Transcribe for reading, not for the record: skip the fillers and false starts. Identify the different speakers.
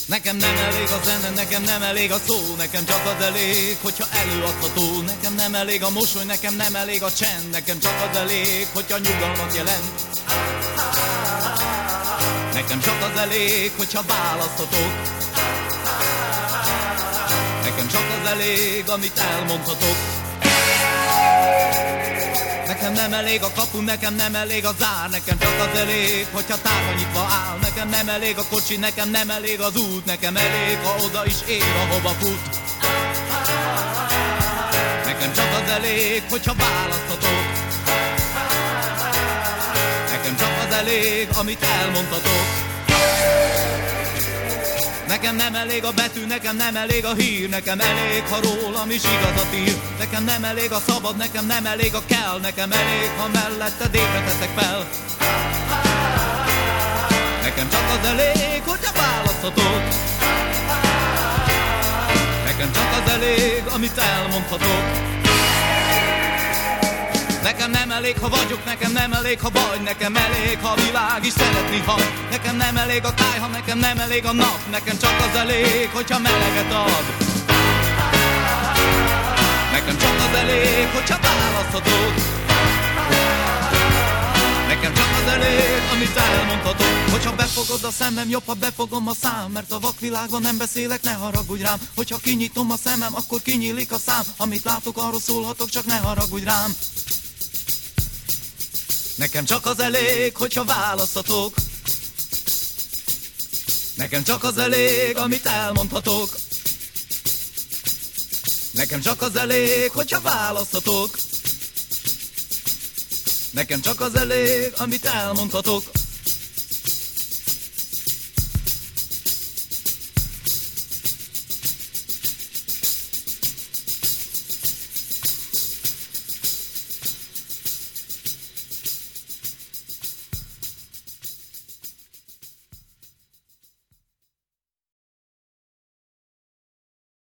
Speaker 1: Nekem nem elég a zene, nekem nem elég a szó, nekem csak az elég, hogyha előadható. Nekem nem elég a mosoly, nekem nem elég a csend, nekem csak az elég, hogyha nyugalmat jelent. Nekem csak az elég, hogyha választhatok. Nekem csak az elég, amit elmondhatok. Nekem nem elég a kapu, nekem nem elég a zár, nekem csak az elég, hogyha tárva nyitva áll. Nekem nem elég a kocsi, nekem nem elég az út, nekem elég, ha oda is ér, ahova fut. Nekem csak az elég, hogyha választhatok. Nekem csak az elég, amit elmondhatok. Nekem nem elég a betű, nekem nem elég a hír, nekem elég, ha rólam is igazat ír. Nekem nem elég a szabad, nekem nem elég a kell, nekem elég, ha melletted ébredhetek fel. Nekem csak az elég, hogyha választhatok. Nekem csak az elég, amit elmondhatok. Nekem nem elég, ha vagyok, nekem nem elég, ha vagy, nekem elég, ha a világ is szeretni hagy. Nekem nem elég a táj, ha nekem nem elég a nap, nekem csak az elég, hogyha meleget ad. Nekem csak az elég, hogyha választhatok. Nekem csak az elég, amit elmondhatok. Hogyha befogod a szemem, jobb, ha befogom a szám, mert a vakvilágban nem beszélek, ne haragudj rám. Hogyha kinyitom a szemem, akkor kinyílik a szám. Amit látok, arról szólhatok, csak ne haragudj rám. Nekem csak az elég, hogyha választhatok. Nekem csak az elég, amit elmondhatok. Nekem csak az elég, hogyha választhatok. Nekem csak az elég, amit elmondhatok.